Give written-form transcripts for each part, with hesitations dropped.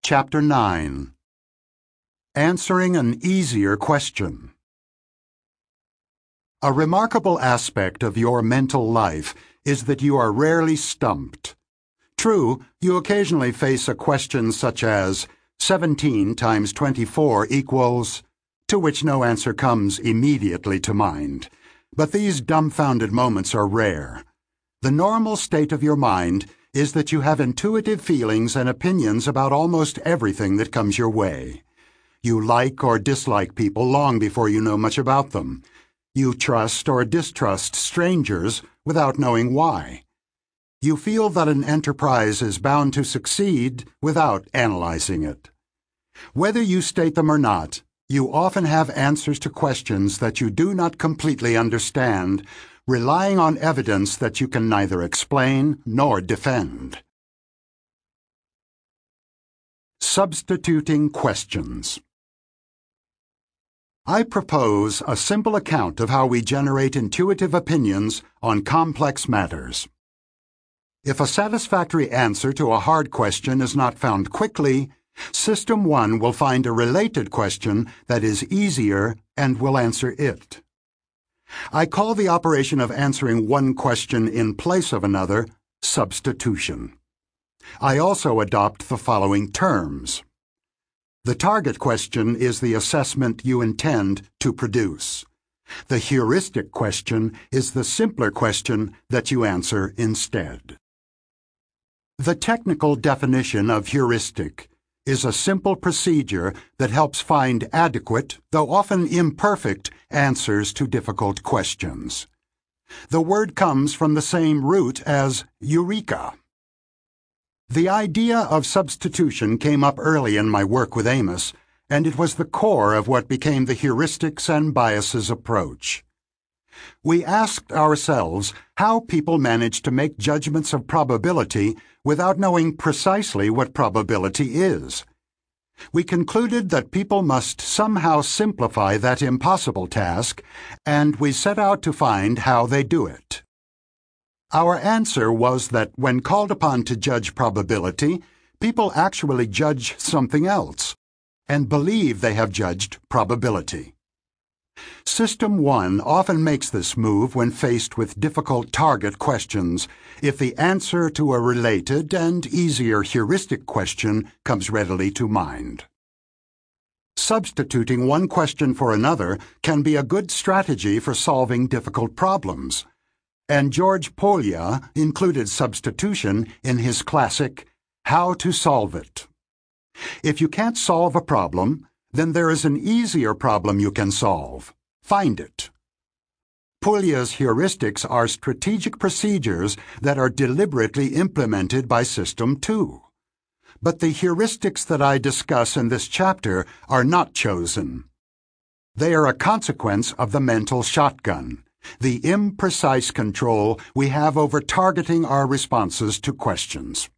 Chapter 9. Answering an Easier Question. A remarkable aspect of your mental life is that you are rarely stumped. True, you occasionally face a question such as 17 times 24 equals, to which no answer comes immediately to mind. But these dumbfounded moments are rare. The normal state of your mind is that you have intuitive feelings and opinions about almost everything that comes your way. You like or dislike people long before you know much about them. You trust or distrust strangers without knowing why. You feel that an enterprise is bound to succeed without analyzing it. Whether you state them or not, you often have answers to questions that you do not completely understand, relying on evidence that you can neither explain nor defend. Substituting questions. I propose a simple account of how we generate intuitive opinions on complex matters. If a satisfactory answer to a hard question is not found quickly, System 1 will find a related question that is easier and will answer it. I call the operation of answering one question in place of another substitution. I also adopt the following terms. The target question is the assessment you intend to produce. The heuristic question is the simpler question that you answer instead. The technical definition of heuristic is a simple procedure that helps find adequate, though often imperfect, answers to difficult questions. The word comes from the same root as eureka. The idea of substitution came up early in my work with Amos, and it was the core of what became the heuristics and biases approach. We asked ourselves how people manage to make judgments of probability without knowing precisely what probability is. We concluded that people must somehow simplify that impossible task, and we set out to find how they do it. Our answer was that when called upon to judge probability, people actually judge something else, and believe they have judged probability. System 1 often makes this move when faced with difficult target questions, if the answer to a related and easier heuristic question comes readily to mind. Substituting one question for another can be a good strategy for solving difficult problems, and George Polya included substitution in his classic How to Solve It. If you can't solve a problem, then there is an easier problem you can solve. Find it. Polya's heuristics are strategic procedures that are deliberately implemented by System 2. But the heuristics that I discuss in this chapter are not chosen. They are a consequence of the mental shotgun, the imprecise control we have over targeting our responses to questions.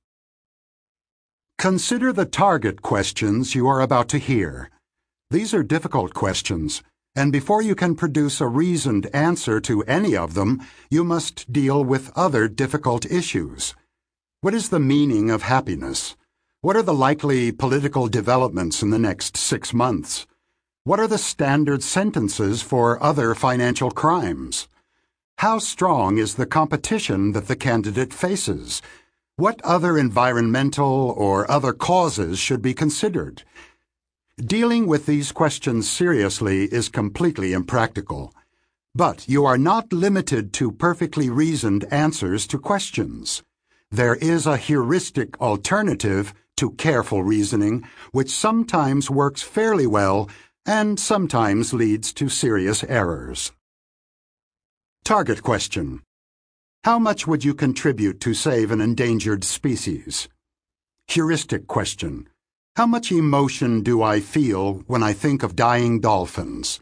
Consider the target questions you are about to hear. These are difficult questions, and before you can produce a reasoned answer to any of them, you must deal with other difficult issues. What is the meaning of happiness? What are the likely political developments in the next 6 months? What are the standard sentences for other financial crimes? How strong is the competition that the candidate faces? What other environmental or other causes should be considered? Dealing with these questions seriously is completely impractical. But you are not limited to perfectly reasoned answers to questions. There is a heuristic alternative to careful reasoning, which sometimes works fairly well and sometimes leads to serious errors. Target question. How much would you contribute to save an endangered species? Heuristic question. How much emotion do I feel when I think of dying dolphins?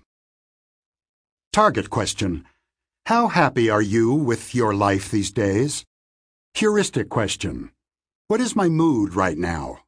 Target question. How happy are you with your life these days? Heuristic question. What is my mood right now?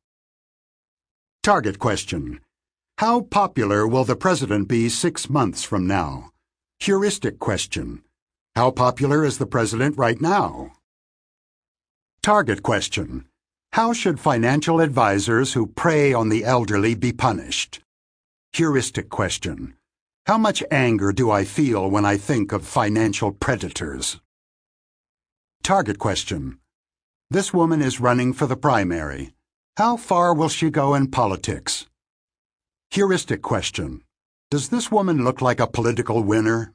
Target question. How popular will the president be 6 months from now? Heuristic question. How popular is the president right now? Target question. How should financial advisors who prey on the elderly be punished? Heuristic question. How much anger do I feel when I think of financial predators? Target question. This woman is running for the primary. How far will she go in politics? Heuristic question. Does this woman look like a political winner?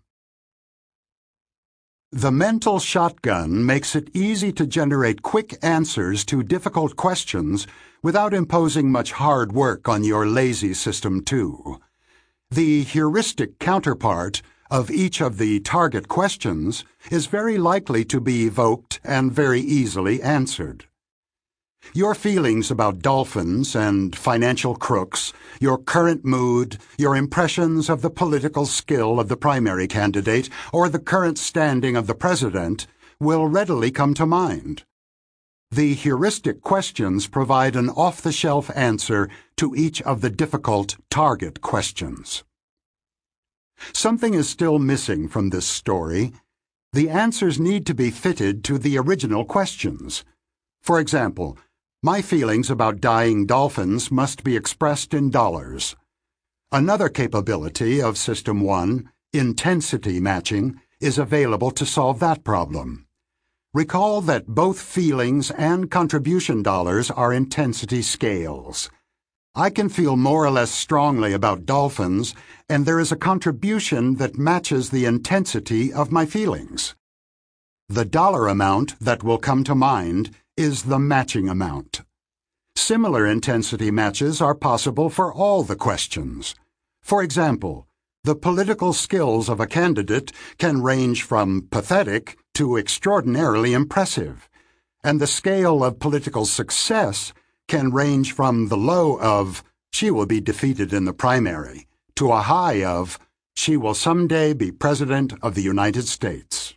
The mental shotgun makes it easy to generate quick answers to difficult questions without imposing much hard work on your lazy system too. The heuristic counterpart of each of the target questions is very likely to be evoked and very easily answered. Your feelings about dolphins and financial crooks, your current mood, your impressions of the political skill of the primary candidate, or the current standing of the president will readily come to mind. The heuristic questions provide an off-the-shelf answer to each of the difficult target questions. Something is still missing from this story. The answers need to be fitted to the original questions. For example, my feelings about dying dolphins must be expressed in dollars. Another capability of System 1, intensity matching, is available to solve that problem. Recall that both feelings and contribution dollars are intensity scales. I can feel more or less strongly about dolphins, and there is a contribution that matches the intensity of my feelings. The dollar amount that will come to mind is the matching amount. Similar intensity matches are possible for all the questions. For example, the political skills of a candidate can range from pathetic to extraordinarily impressive, and the scale of political success can range from the low of "she will be defeated in the primary" to a high of "she will someday be President of the United States."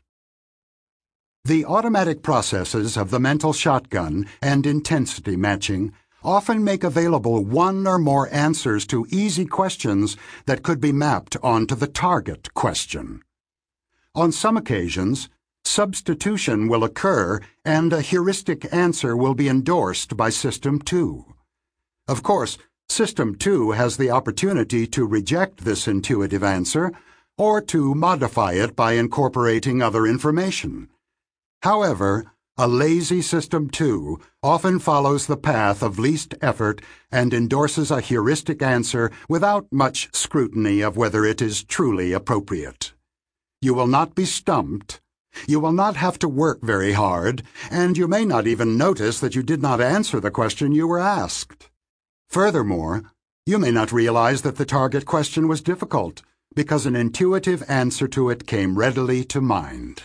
The automatic processes of the mental shotgun and intensity matching often make available one or more answers to easy questions that could be mapped onto the target question. On some occasions, substitution will occur and a heuristic answer will be endorsed by System 2. Of course, System 2 has the opportunity to reject this intuitive answer or to modify it by incorporating other information. However, a lazy System 2 often follows the path of least effort and endorses a heuristic answer without much scrutiny of whether it is truly appropriate. You will not be stumped. You will not have to work very hard, and you may not even notice that you did not answer the question you were asked. Furthermore, you may not realize that the target question was difficult, because an intuitive answer to it came readily to mind.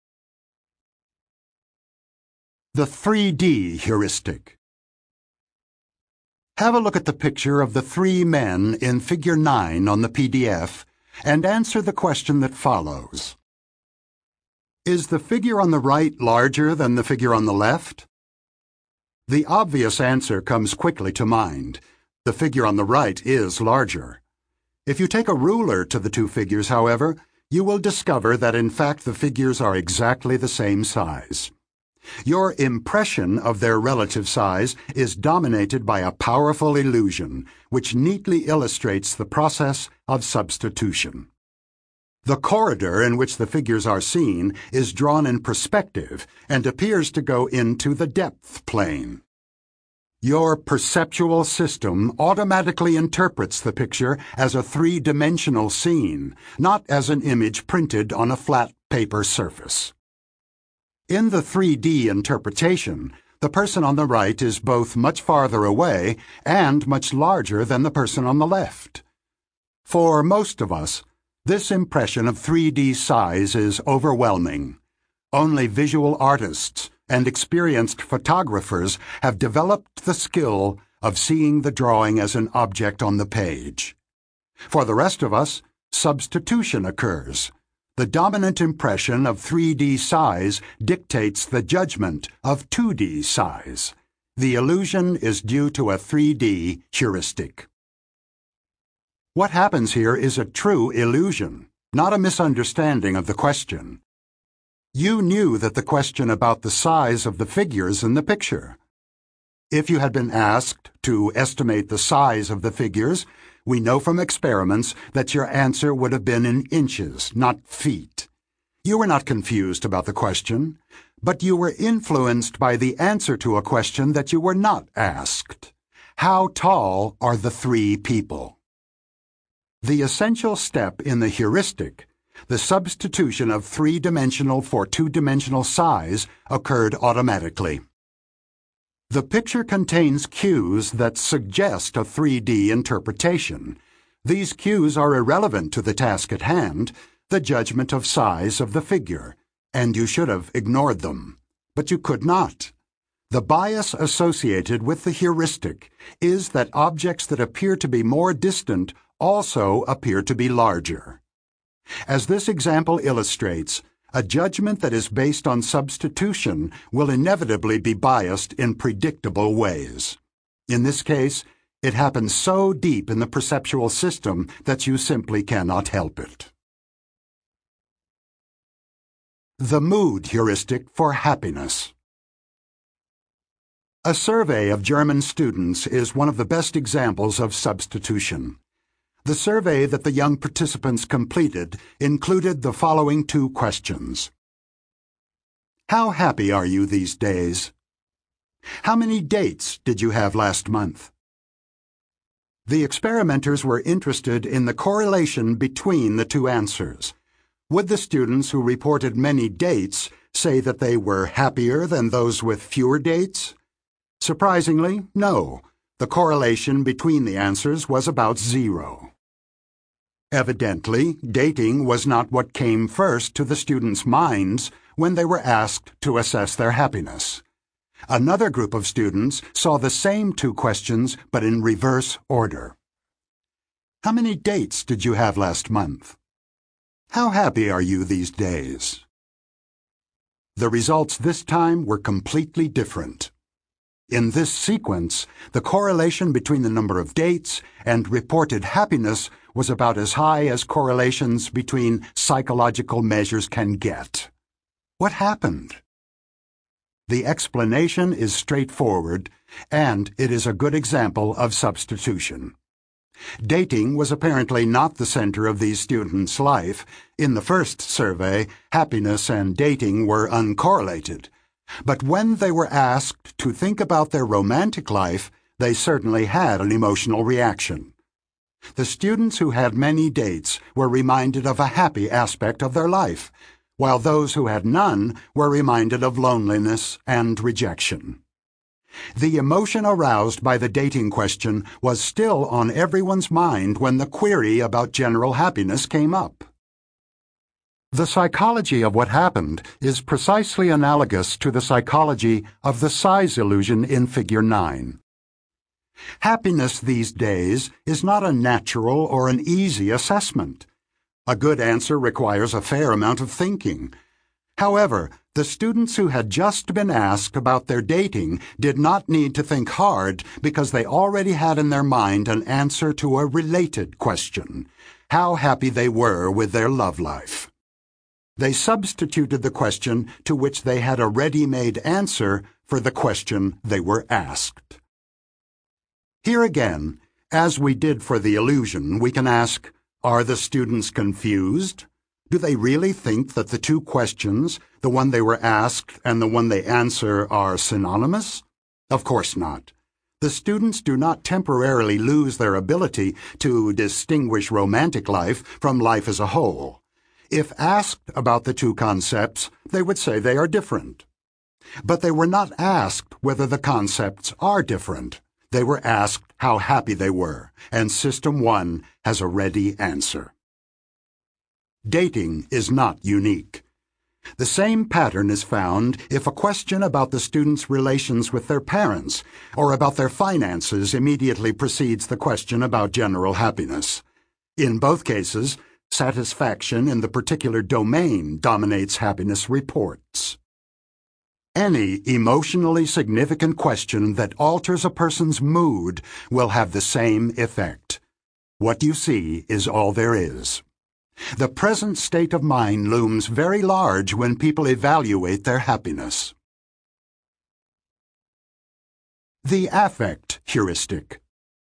The 3D heuristic. Have a look at the picture of the three men in Figure 9 on the PDF and answer the question that follows. Is the figure on the right larger than the figure on the left? The obvious answer comes quickly to mind. The figure on the right is larger. If you take a ruler to the two figures, however, you will discover that in fact the figures are exactly the same size. Your impression of their relative size is dominated by a powerful illusion, which neatly illustrates the process of substitution. The corridor in which the figures are seen is drawn in perspective and appears to go into the depth plane. Your perceptual system automatically interprets the picture as a three-dimensional scene, not as an image printed on a flat paper surface. In the 3D interpretation, the person on the right is both much farther away and much larger than the person on the left. For most of us, this impression of 3D size is overwhelming. Only visual artists and experienced photographers have developed the skill of seeing the drawing as an object on the page. For the rest of us, substitution occurs. The dominant impression of 3D size dictates the judgment of 2D size. The illusion is due to a 3D heuristic. What happens here is a true illusion, not a misunderstanding of the question. You knew that the question about the size of the figures in the picture. If you had been asked to estimate the size of the figures, we know from experiments that your answer would have been in inches, not feet. You were not confused about the question, but you were influenced by the answer to a question that you were not asked. How tall are the three people? The essential step in the heuristic, the substitution of three-dimensional for two-dimensional size, occurred automatically. The picture contains cues that suggest a 3D interpretation. These cues are irrelevant to the task at hand, the judgment of size of the figure, and you should have ignored them. But you could not. The bias associated with the heuristic is that objects that appear to be more distant also appear to be larger. As this example illustrates, a judgment that is based on substitution will inevitably be biased in predictable ways. In this case, it happens so deep in the perceptual system that you simply cannot help it. The mood heuristic for happiness. A survey of German students is one of the best examples of substitution. The survey that the young participants completed included the following two questions. How happy are you these days? How many dates did you have last month? The experimenters were interested in the correlation between the two answers. Would the students who reported many dates say that they were happier than those with fewer dates? Surprisingly, no. The correlation between the answers was about 0. Evidently, dating was not what came first to the students' minds when they were asked to assess their happiness. Another group of students saw the same two questions but in reverse order. How many dates did you have last month? How happy are you these days? The results this time were completely different. In this sequence, the correlation between the number of dates and reported happiness was about as high as correlations between psychological measures can get. What happened? The explanation is straightforward, and it is a good example of substitution. Dating was apparently not the center of these students' life. In the first survey, happiness and dating were uncorrelated. But when they were asked to think about their romantic life, they certainly had an emotional reaction. The students who had many dates were reminded of a happy aspect of their life, while those who had none were reminded of loneliness and rejection. The emotion aroused by the dating question was still on everyone's mind when the query about general happiness came up. The psychology of what happened is precisely analogous to the psychology of the size illusion in Figure 9. Happiness these days is not a natural or an easy assessment. A good answer requires a fair amount of thinking. However, the students who had just been asked about their dating did not need to think hard because they already had in their mind an answer to a related question: how happy they were with their love life. They substituted the question to which they had a ready-made answer for the question they were asked. Here again, as we did for the illusion, we can ask, are the students confused? Do they really think that the two questions, the one they were asked and the one they answer, are synonymous? Of course not. The students do not temporarily lose their ability to distinguish romantic life from life as a whole. If asked about the two concepts, they would say they are different. But they were not asked whether the concepts are different. They were asked how happy they were, and System 1 has a ready answer. Dating is not unique. The same pattern is found if a question about the student's relations with their parents or about their finances immediately precedes the question about general happiness. In both cases, satisfaction in the particular domain dominates happiness reports. Any emotionally significant question that alters a person's mood will have the same effect. What you see is all there is. The present state of mind looms very large when people evaluate their happiness. The affect heuristic.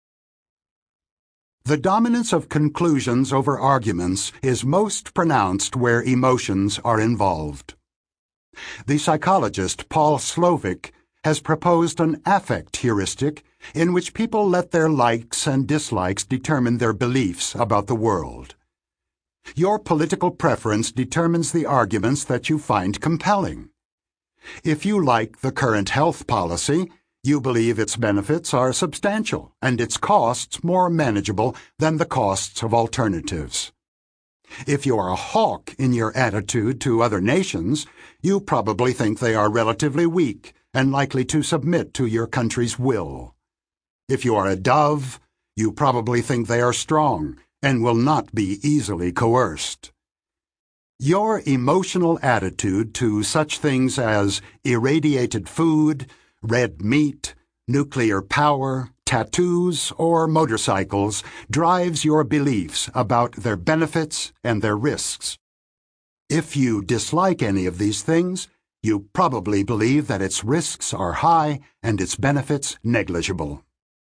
The dominance of conclusions over arguments is most pronounced where emotions are involved. The psychologist Paul Slovic has proposed an affect heuristic in which people let their likes and dislikes determine their beliefs about the world. Your political preference determines the arguments that you find compelling. If you like the current health policy, you believe its benefits are substantial and its costs more manageable than the costs of alternatives. If you are a hawk in your attitude to other nations, you probably think they are relatively weak and likely to submit to your country's will. If you are a dove, you probably think they are strong and will not be easily coerced. Your emotional attitude to such things as irradiated food, red meat, nuclear power, tattoos, or motorcycles drives your beliefs about their benefits and their risks. If you dislike any of these things, you probably believe that its risks are high and its benefits negligible.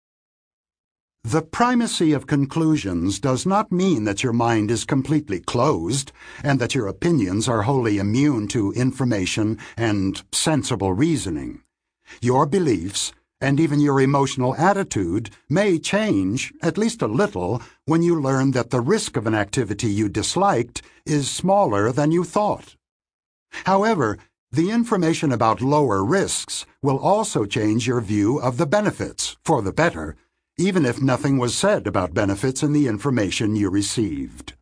The primacy of conclusions does not mean that your mind is completely closed and that your opinions are wholly immune to information and sensible reasoning. Your beliefs, and even your emotional attitude, may change, at least a little, when you learn that the risk of an activity you disliked is smaller than you thought. However, the information about lower risks will also change your view of the benefits, for the better, even if nothing was said about benefits in the information you received.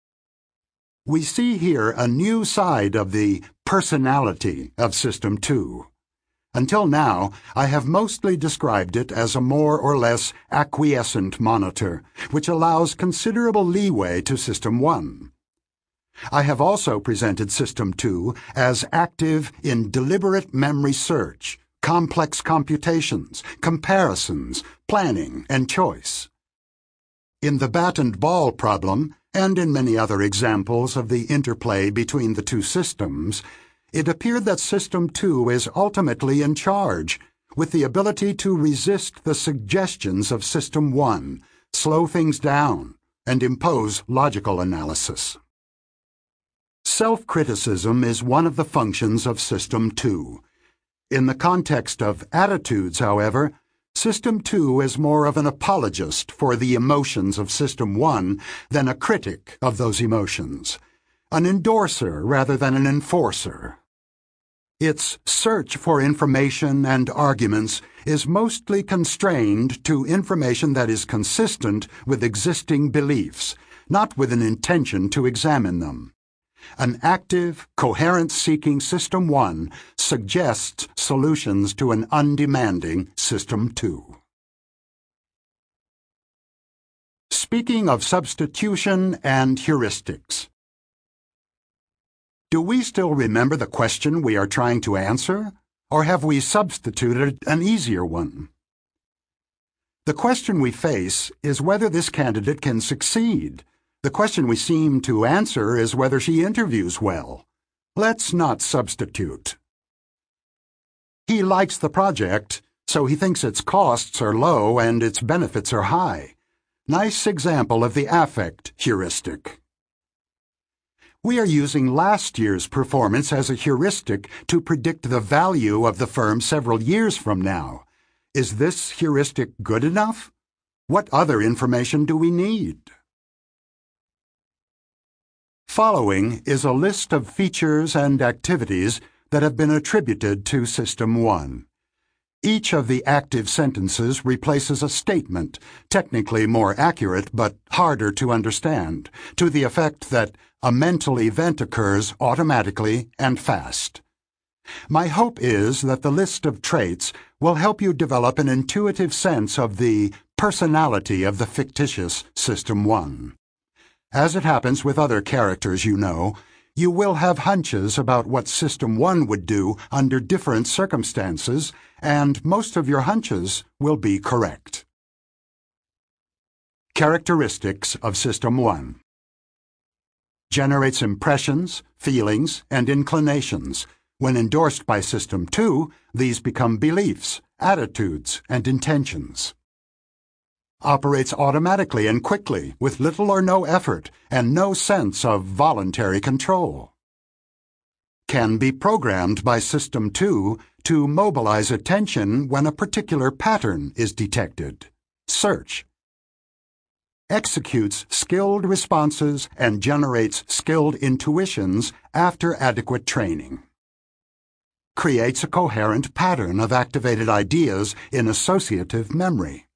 We see here a new side of the personality of System 2. Until now, I have mostly described it as a more or less acquiescent monitor, which allows considerable leeway to System 1. I have also presented System 2 as active in deliberate memory search, complex computations, comparisons, planning, and choice. In the bat and ball problem, and in many other examples of the interplay between the two systems, it appeared that System 2 is ultimately in charge, with the ability to resist the suggestions of System 1, slow things down, and impose logical analysis. Self-criticism is one of the functions of System 2. In the context of attitudes, however, System 2 is more of an apologist for the emotions of System 1 than a critic of those emotions, an endorser rather than an enforcer. Its search for information and arguments is mostly constrained to information that is consistent with existing beliefs, not with an intention to examine them. An active, coherence-seeking System 1 suggests solutions to an undemanding System 2. Speaking of substitution and heuristics. Do we still remember the question we are trying to answer, or have we substituted an easier one? The question we face is whether this candidate can succeed. The question we seem to answer is whether she interviews well. Let's not substitute. He likes the project, so he thinks its costs are low and its benefits are high. Nice example of the affect heuristic. We are using last year's performance as a heuristic to predict the value of the firm several years from now. Is this heuristic good enough? What other information do we need? Following is a list of features and activities that have been attributed to System 1. Each of the active sentences replaces a statement, technically more accurate but harder to understand, to the effect that a mental event occurs automatically and fast. My hope is that the list of traits will help you develop an intuitive sense of the personality of the fictitious System 1. As it happens with other characters you know, you will have hunches about what System 1 would do under different circumstances, and most of your hunches will be correct. Characteristics of System 1. Generates impressions, feelings, and inclinations. When endorsed by System 2, these become beliefs, attitudes, and intentions. Operates automatically and quickly with little or no effort and no sense of voluntary control. Can be programmed by System 2 to mobilize attention when a particular pattern is detected. Search. Executes skilled responses and generates skilled intuitions after adequate training. Creates a coherent pattern of activated ideas in associative memory.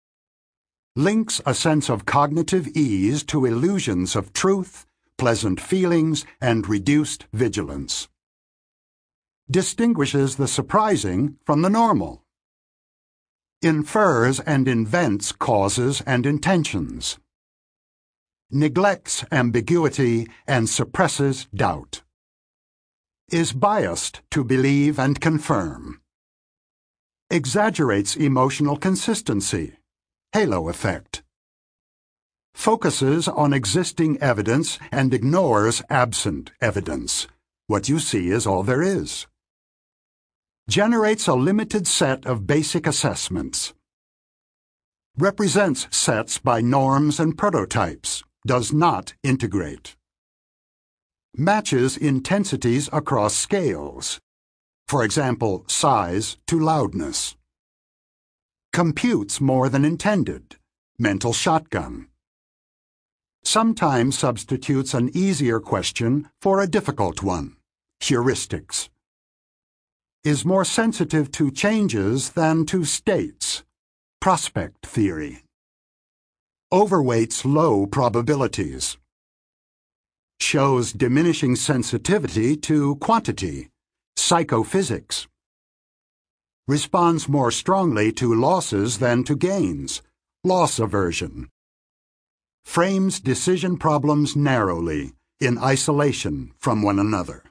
Links a sense of cognitive ease to illusions of truth, pleasant feelings, and reduced vigilance. Distinguishes the surprising from the normal. Infers and invents causes and intentions. Neglects ambiguity and suppresses doubt. Is biased to believe and confirm. Exaggerates emotional consistency. Halo effect. Focuses on existing evidence and ignores absent evidence. What you see is all there is. Generates a limited set of basic assessments. Represents sets by norms and prototypes. Does not integrate. Matches intensities across scales. For example, size to loudness. Computes more than intended. Mental shotgun. Sometimes substitutes an easier question for a difficult one. Heuristics. Is more sensitive to changes than to states. Prospect theory. Overweights low probabilities. Shows diminishing sensitivity to quantity. Psychophysics. Responds more strongly to losses than to gains. Loss aversion. Frames decision problems narrowly, in isolation from one another.